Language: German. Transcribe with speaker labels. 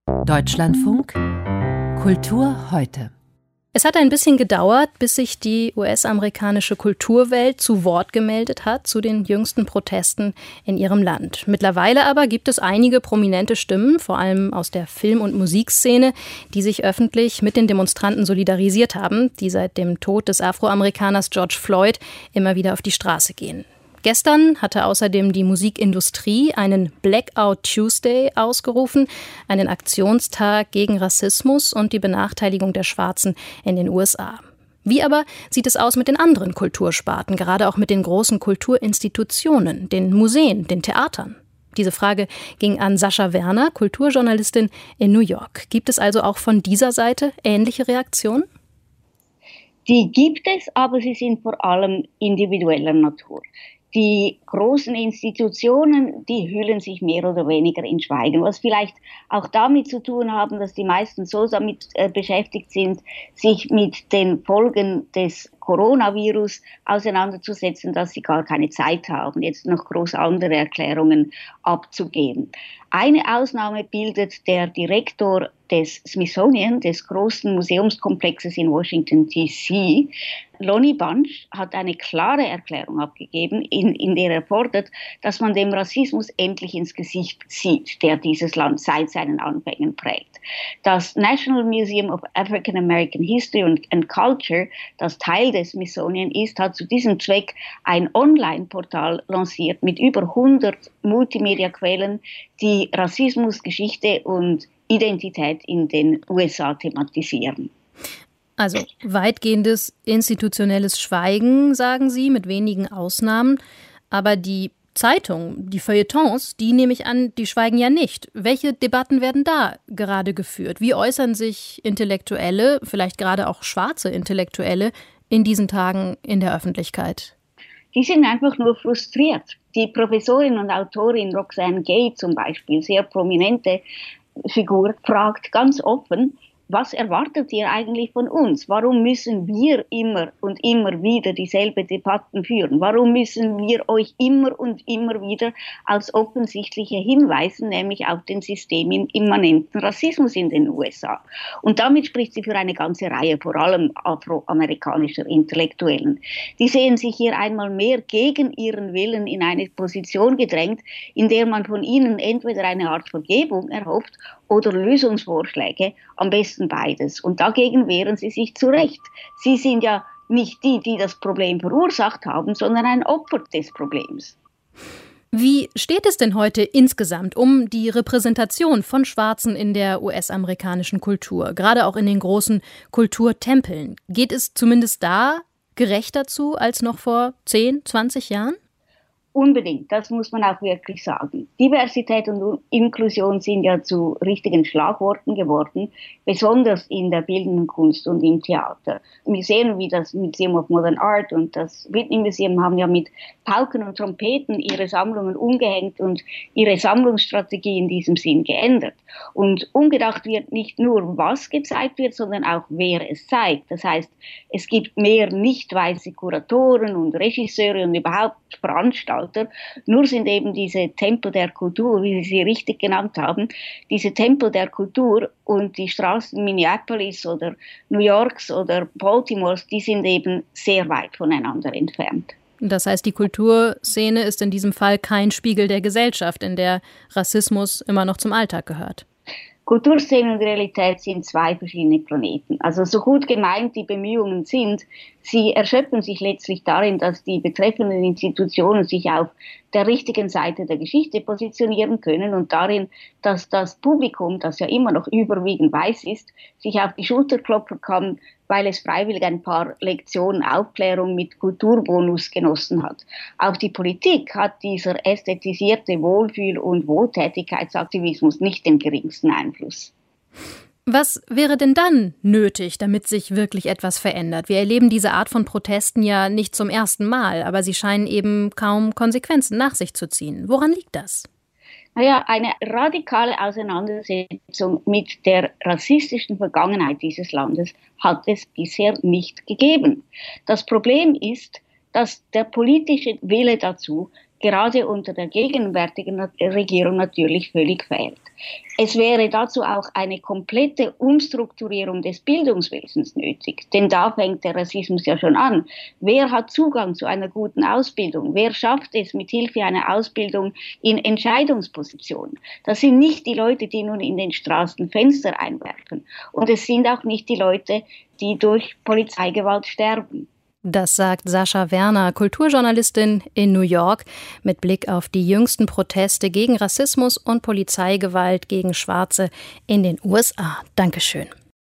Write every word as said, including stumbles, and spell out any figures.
Speaker 1: Deutschlandfunk Kultur heute.
Speaker 2: Es hat ein bisschen gedauert, bis sich die U S-amerikanische Kulturwelt zu Wort gemeldet hat zu den jüngsten Protesten in ihrem Land. Mittlerweile aber gibt es einige prominente Stimmen, vor allem aus der Film- und Musikszene, die sich öffentlich mit den Demonstranten solidarisiert haben, die seit dem Tod des Afroamerikaners George Floyd immer wieder auf die Straße gehen. Gestern hatte außerdem die Musikindustrie einen Blackout Tuesday ausgerufen, einen Aktionstag gegen Rassismus und die Benachteiligung der Schwarzen in den U S A. Wie aber sieht es aus mit den anderen Kultursparten, gerade auch mit den großen Kulturinstitutionen, den Museen, den Theatern? Diese Frage ging an Sascha Werner, Kulturjournalistin in New York. Gibt es also auch von dieser Seite ähnliche Reaktionen?
Speaker 3: Die gibt es, aber sie sind vor allem individueller Natur. Die großen Institutionen, die hüllen sich mehr oder weniger in Schweigen, was vielleicht auch damit zu tun haben, dass die meisten so damit äh, beschäftigt sind, sich mit den Folgen des Coronavirus auseinanderzusetzen, dass sie gar keine Zeit haben, jetzt noch groß andere Erklärungen abzugeben. Eine Ausnahme bildet der Direktor des Smithsonian, des großen Museumskomplexes in Washington D C Lonnie Bunch, hat eine klare Erklärung abgegeben, in, in der er fordert, dass man dem Rassismus endlich ins Gesicht sieht, der dieses Land seit seinen Anfängen prägt. Das National Museum of African American History and, and Culture, das Teil des Smithsonian ist, hat zu diesem Zweck ein Online-Portal lanciert mit über hundert Multimedia-Quellen, die Rassismus, Geschichte und Identität in den U S A thematisieren.
Speaker 2: Also weitgehendes institutionelles Schweigen, sagen Sie, mit wenigen Ausnahmen. Aber die Zeitungen, die Feuilletons, die nehme ich an, die schweigen ja nicht. Welche Debatten werden da gerade geführt? Wie äußern sich Intellektuelle, vielleicht gerade auch schwarze Intellektuelle, in diesen Tagen in der Öffentlichkeit?
Speaker 3: Die sind einfach nur frustriert. Die Professorin und Autorin Roxane Gay zum Beispiel, sehr prominente Figur, fragt ganz offen, was erwartet ihr eigentlich von uns? Warum müssen wir immer und immer wieder dieselbe Debatten führen? Warum müssen wir euch immer und immer wieder als offensichtliche hinweisen, nämlich auf den systeminimmanenten Rassismus in den U S A? Und damit spricht sie für eine ganze Reihe, vor allem afroamerikanischer Intellektuellen. Die sehen sich hier einmal mehr gegen ihren Willen in eine Position gedrängt, in der man von ihnen entweder eine Art Vergebung erhofft oder Lösungsvorschläge, am besten beides. Und dagegen wehren sie sich zu Recht. Sie sind ja nicht die, die das Problem verursacht haben, sondern ein Opfer des Problems.
Speaker 2: Wie steht es denn heute insgesamt um die Repräsentation von Schwarzen in der U S-amerikanischen Kultur, gerade auch in den großen Kulturtempeln? Geht es zumindest da gerechter zu als noch vor zehn, zwanzig Jahren?
Speaker 3: Unbedingt, das muss man auch wirklich sagen. Diversität und Inklusion sind ja zu richtigen Schlagworten geworden, besonders in der bildenden Kunst und im Theater. Museen wie das Museum of Modern Art und das Whitney Museum haben ja mit Pauken und Trompeten ihre Sammlungen umgehängt und ihre Sammlungsstrategie in diesem Sinn geändert. Und umgedacht wird nicht nur, was gezeigt wird, sondern auch, wer es zeigt. Das heißt, es gibt mehr nicht weiße Kuratoren und Regisseure und überhaupt Veranstalter. Nur sind eben diese Tempel der Kultur, wie Sie sie richtig genannt haben, diese Tempel der Kultur und die Straßen Minneapolis oder New Yorks oder Baltimores, die sind eben sehr weit voneinander entfernt.
Speaker 2: Das heißt, die Kulturszene ist in diesem Fall kein Spiegel der Gesellschaft, in der Rassismus immer noch zum Alltag gehört.
Speaker 3: Kulturszene und Realität sind zwei verschiedene Planeten. Also so gut gemeint die Bemühungen sind, sie erschöpfen sich letztlich darin, dass die betreffenden Institutionen sich auf der richtigen Seite der Geschichte positionieren können und darin, dass das Publikum, das ja immer noch überwiegend weiß ist, sich auf die Schulter klopfen kann, weil es freiwillig ein paar Lektionen Aufklärung mit Kulturbonus genossen hat. Auch die Politik hat dieser ästhetisierte Wohlfühl- und Wohltätigkeitsaktivismus nicht den geringsten Einfluss.
Speaker 2: Was wäre denn dann nötig, damit sich wirklich etwas verändert? Wir erleben diese Art von Protesten ja nicht zum ersten Mal, aber sie scheinen eben kaum Konsequenzen nach sich zu ziehen. Woran liegt das?
Speaker 3: Naja, eine radikale Auseinandersetzung mit der rassistischen Vergangenheit dieses Landes hat es bisher nicht gegeben. Das Problem ist, dass der politische Wille dazu gerade unter der gegenwärtigen Regierung natürlich völlig fehlt. Es wäre dazu auch eine komplette Umstrukturierung des Bildungswesens nötig, denn da fängt der Rassismus ja schon an. Wer hat Zugang zu einer guten Ausbildung? Wer schafft es mit Hilfe einer Ausbildung in Entscheidungspositionen? Das sind nicht die Leute, die nun in den Straßen Fenster einwerfen. Und es sind auch nicht die Leute, die durch Polizeigewalt sterben.
Speaker 2: Das sagt Sascha Werner, Kulturjournalistin in New York, mit Blick auf die jüngsten Proteste gegen Rassismus und Polizeigewalt gegen Schwarze in den U S A. Dankeschön.